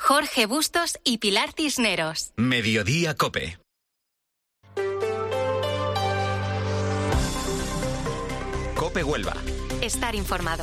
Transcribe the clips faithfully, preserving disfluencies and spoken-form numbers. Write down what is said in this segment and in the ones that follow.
Jorge Bustos y Pilar Cisneros. Mediodía COPE. COPE Huelva. Estar informado.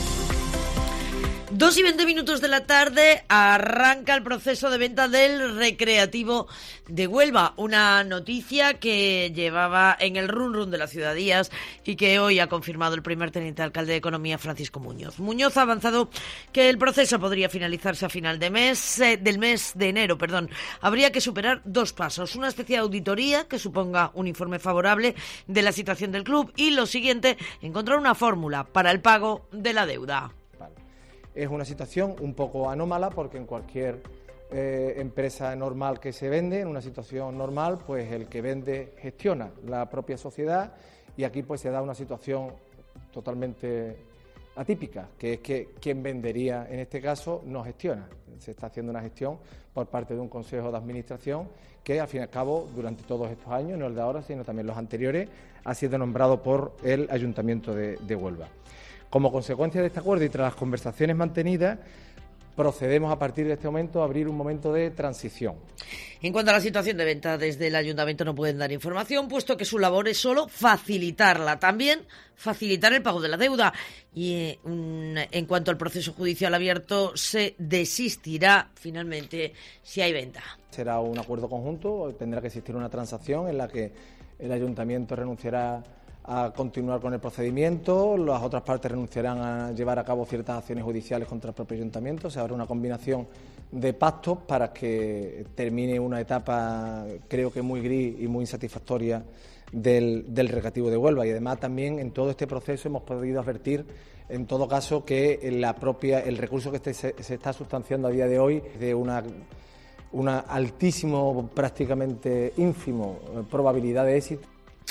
Dos y veinte minutos de la tarde arranca el proceso de venta del Recreativo de Huelva. Una noticia que llevaba en el run run de las ciudadanías y que hoy ha confirmado el primer teniente alcalde de Economía, Francisco Muñoz. Muñoz ha avanzado que el proceso podría finalizarse a final de mes, eh, del mes de enero. Perdón. Habría que superar dos pasos. Una especie de auditoría que suponga un informe favorable de la situación del club y, lo siguiente, encontrar una fórmula para el pago de la deuda. Es una situación un poco anómala porque en cualquier eh, empresa normal que se vende, en una situación normal, pues el que vende gestiona la propia sociedad y aquí pues se da una situación totalmente atípica, que es que quien vendería en este caso no gestiona. Se está haciendo una gestión por parte de un consejo de administración que al fin y al cabo durante todos estos años, no el de ahora sino también los anteriores, ha sido nombrado por el Ayuntamiento de, de Huelva. Como consecuencia de este acuerdo y tras las conversaciones mantenidas, procedemos a partir de este momento a abrir un momento de transición. En cuanto a la situación de venta, desde el Ayuntamiento no pueden dar información, puesto que su labor es solo facilitarla, también facilitar el pago de la deuda. Y eh, un, en cuanto al proceso judicial abierto, se desistirá finalmente si hay venta. Será un acuerdo conjunto, tendrá que existir una transacción en la que el Ayuntamiento renunciará a continuar con el procedimiento, las otras partes renunciarán a llevar a cabo ciertas acciones judiciales contra el propio ayuntamiento, se habrá una combinación de pactos para que termine una etapa creo que muy gris y muy insatisfactoria del, del Recreativo de Huelva y además también en todo este proceso hemos podido advertir en todo caso que la propia, el recurso que este, se, se está sustanciando a día de hoy de una una altísimo, prácticamente ínfimo probabilidad de éxito.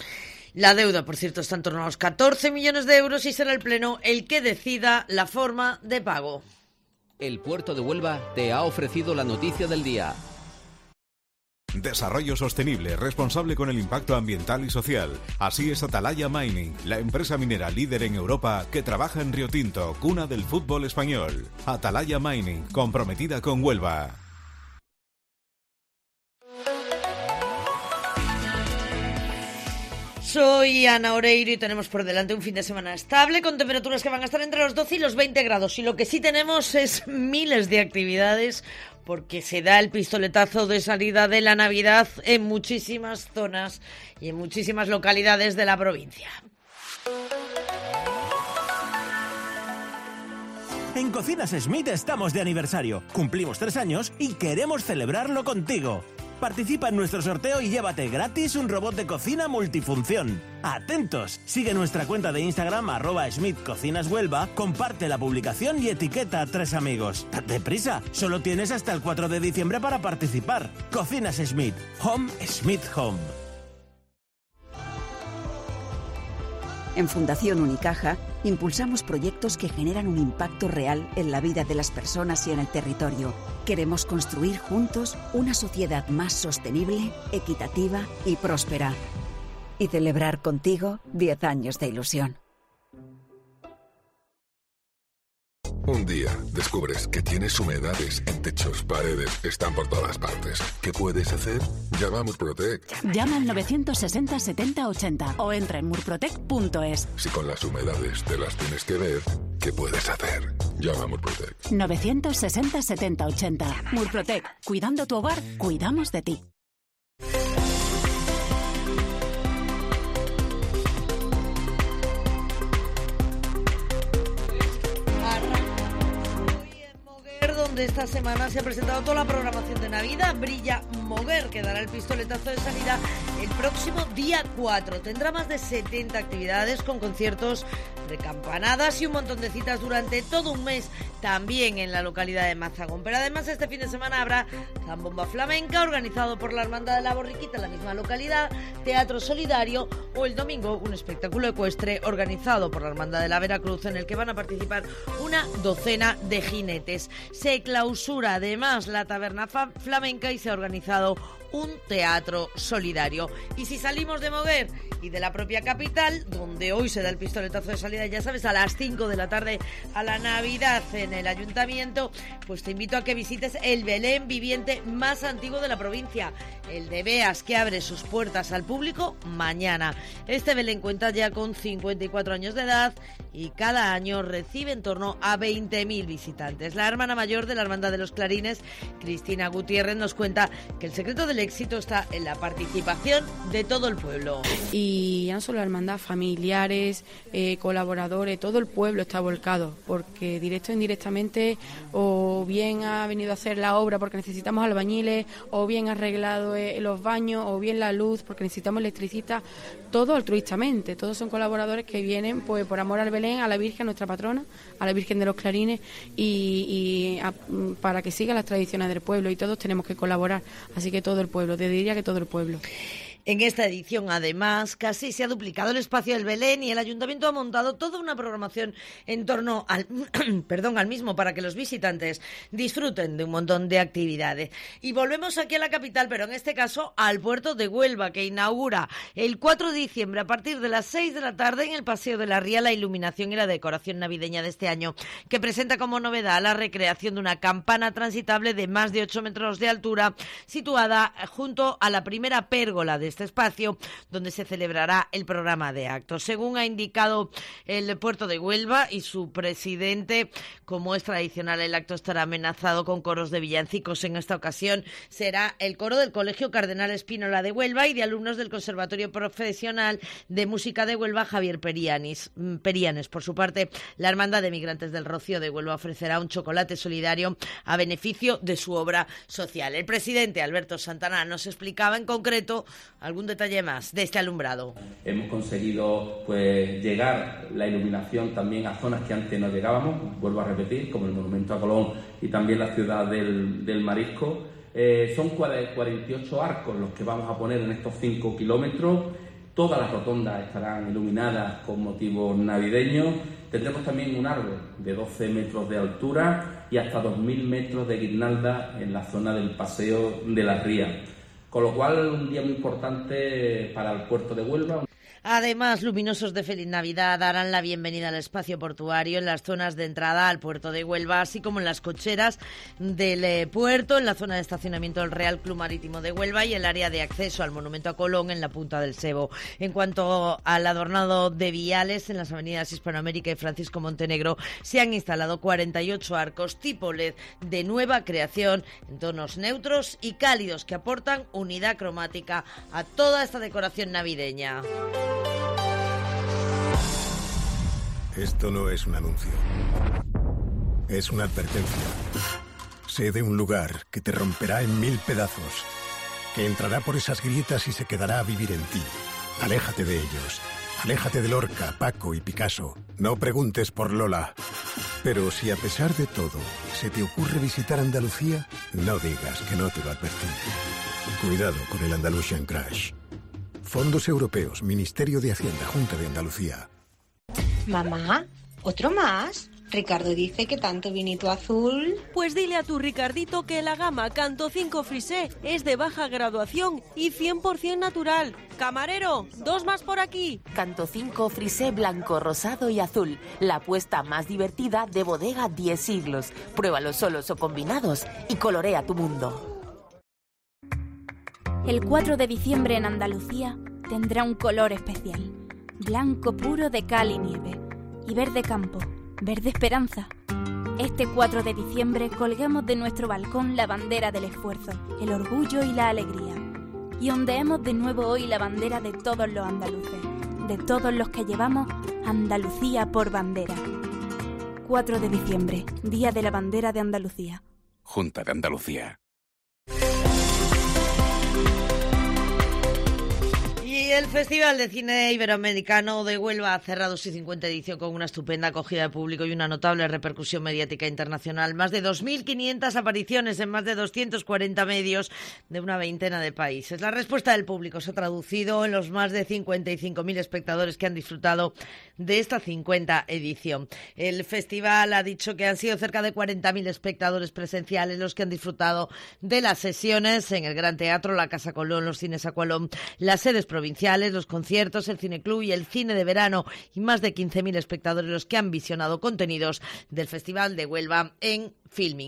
La deuda, por cierto, está en torno a los catorce millones de euros y será el Pleno el que decida la forma de pago. El Puerto de Huelva te ha ofrecido la noticia del día. Desarrollo sostenible, responsable con el impacto ambiental y social. Así es Atalaya Mining, la empresa minera líder en Europa que trabaja en Río Tinto, cuna del fútbol español. Atalaya Mining, comprometida con Huelva. Soy Ana Oreiro y tenemos por delante un fin de semana estable con temperaturas que van a estar entre los doce y los veinte grados. Y lo que sí tenemos es miles de actividades porque se da el pistoletazo de salida de la Navidad en muchísimas zonas y en muchísimas localidades de la provincia. En Cocinas Schmidt estamos de aniversario. Cumplimos tres años y queremos celebrarlo contigo. Participa en nuestro sorteo y llévate gratis un robot de cocina multifunción. ¡Atentos! Sigue nuestra cuenta de Instagram, arroba Schmidt Cocinas Huelva, comparte la publicación y etiqueta a tres amigos. ¡Date prisa! Solo tienes hasta el cuatro de diciembre para participar. Cocinas Schmidt. Home Schmidt Home. En Fundación Unicaja impulsamos proyectos que generan un impacto real en la vida de las personas y en el territorio. Queremos construir juntos una sociedad más sostenible, equitativa y próspera. Y celebrar contigo diez años de ilusión. Un día descubres que tienes humedades en techos, paredes, están por todas partes. ¿Qué puedes hacer? Llama a Murprotec. Llama al novecientos sesenta setenta ochenta o entra en murprotec punto es. Si con las humedades te las tienes que ver, ¿qué puedes hacer? Llama a Murprotec. novecientos sesenta setenta ochenta. Murprotec. Cuidando tu hogar, cuidamos de ti. Donde esta semana se ha presentado toda la programación de Navidad. Brilla Moguer, que dará el pistoletazo de salida el próximo día cuatro. Tendrá más de setenta actividades con conciertos de campanadas y un montón de citas durante todo un mes, también en la localidad de Mazagón. Pero además este fin de semana habrá zambomba flamenca organizado por la Hermandad de la Borriquita en la misma localidad, teatro solidario o el domingo un espectáculo ecuestre organizado por la Hermandad de la Veracruz en el que van a participar una docena de jinetes. Se clausura además la taberna flamenca y se ha organizado un teatro solidario. Y si salimos de Moguer y de la propia capital, donde hoy se da el pistoletazo de salida, ya sabes, a las cinco de la tarde a la Navidad en el Ayuntamiento, pues te invito a que visites el Belén viviente más antiguo de la provincia, el de Beas, que abre sus puertas al público mañana. Este Belén cuenta ya con cincuenta y cuatro años de edad y cada año recibe en torno a veinte mil visitantes. La hermana mayor de la Hermandad de los Clarines, Cristina Gutiérrez, nos cuenta que el secreto del éxito está en la participación de todo el pueblo. Y ya no solo la hermandad, familiares, eh, colaboradores, todo el pueblo está volcado, porque directo o indirectamente o bien ha venido a hacer la obra porque necesitamos albañiles, o bien ha arreglado eh, los baños, o bien la luz porque necesitamos electricistas, todo altruistamente. Todos son colaboradores que vienen pues por amor al Belén, a la Virgen, nuestra patrona, a la Virgen de los Clarines, y, y a, para que sigan las tradiciones del pueblo, y todos tenemos que colaborar, así que todo el pueblo, te diría que todo el pueblo. En esta edición, además, casi se ha duplicado el espacio del Belén y el Ayuntamiento ha montado toda una programación en torno al, perdón, al mismo, para que los visitantes disfruten de un montón de actividades. Y volvemos aquí a la capital, pero en este caso al puerto de Huelva, que inaugura el cuatro de diciembre a partir de las seis de la tarde en el Paseo de la Ría la iluminación y la decoración navideña de este año, que presenta como novedad la recreación de una campana transitable de más de ocho metros de altura, situada junto a la primera pérgola de este espacio, donde se celebrará el programa de actos. Según ha indicado el puerto de Huelva y su presidente, como es tradicional, el acto estará amenazado con coros de villancicos. En esta ocasión será el coro del Colegio Cardenal Espínola de Huelva y de alumnos del Conservatorio Profesional de Música de Huelva, Javier Perianis, Perianes. Por su parte, la Hermandad de Migrantes del Rocío de Huelva ofrecerá un chocolate solidario a beneficio de su obra social. El presidente Alberto Santana nos explicaba en concreto algún detalle más de este alumbrado. Hemos conseguido pues llegar la iluminación también a zonas que antes no llegábamos, vuelvo a repetir, como el Monumento a Colón y también la ciudad del, del Marisco. Eh, son cuarenta y ocho arcos los que vamos a poner en estos cinco kilómetros. Todas las rotondas estarán iluminadas con motivos navideños. Tendremos también un árbol de doce metros de altura y hasta dos mil metros de guirnalda en la zona del Paseo de la Ría. Con lo cual, un día muy importante para el puerto de Huelva. Además, luminosos de Feliz Navidad darán la bienvenida al espacio portuario en las zonas de entrada al puerto de Huelva, así como en las cocheras del eh, puerto, en la zona de estacionamiento del Real Club Marítimo de Huelva y el área de acceso al Monumento a Colón en la Punta del Sebo. En cuanto al adornado de viales, en las avenidas Hispanoamérica y Francisco Montenegro se han instalado cuarenta y ocho arcos tipo L E D de nueva creación en tonos neutros y cálidos que aportan unidad cromática a toda esta decoración navideña. Esto no es un anuncio. Es una advertencia. Sé de un lugar que te romperá en mil pedazos, que entrará por esas grietas y se quedará a vivir en ti. Aléjate de ellos. Aléjate de Lorca, Paco y Picasso. No preguntes por Lola. Pero si a pesar de todo se te ocurre visitar Andalucía, no digas que no te lo advertí. Cuidado con el Andalusian Crash. Fondos Europeos, Ministerio de Hacienda, Junta de Andalucía. Mamá, ¿otro más? Ricardo dice que tanto vinito azul. Pues dile a tu Ricardito que la gama Canto cinco Frisé es de baja graduación y cien por ciento natural. Camarero, dos más por aquí. Canto cinco Frisé blanco, rosado y azul. La apuesta más divertida de Bodega diez siglos. Pruébalos solos o combinados y colorea tu mundo. El cuatro de diciembre en Andalucía tendrá un color especial. Blanco puro de cal y nieve. Y verde campo, verde esperanza. Este cuatro de diciembre colguemos de nuestro balcón la bandera del esfuerzo, el orgullo y la alegría. Y ondeemos de nuevo hoy la bandera de todos los andaluces, de todos los que llevamos Andalucía por bandera. cuatro de diciembre, Día de la Bandera de Andalucía. Junta de Andalucía. Y El Festival de Cine Iberoamericano de Huelva ha cerrado su cincuenta edición con una estupenda acogida de público y una notable repercusión mediática internacional. Más de dos mil quinientas apariciones en más de doscientos cuarenta medios de una veintena de países. La respuesta del público se ha traducido en los más de cincuenta y cinco mil espectadores que han disfrutado de esta cincuenta edición. El festival ha dicho que han sido cerca de cuarenta mil espectadores presenciales los que han disfrutado de las sesiones en el Gran Teatro, la Casa Colón, los cines Aqualón, las sedes provinciales, los conciertos, el cineclub y el cine de verano, y más de quince mil espectadores los que han visionado contenidos del Festival de Huelva en Filming.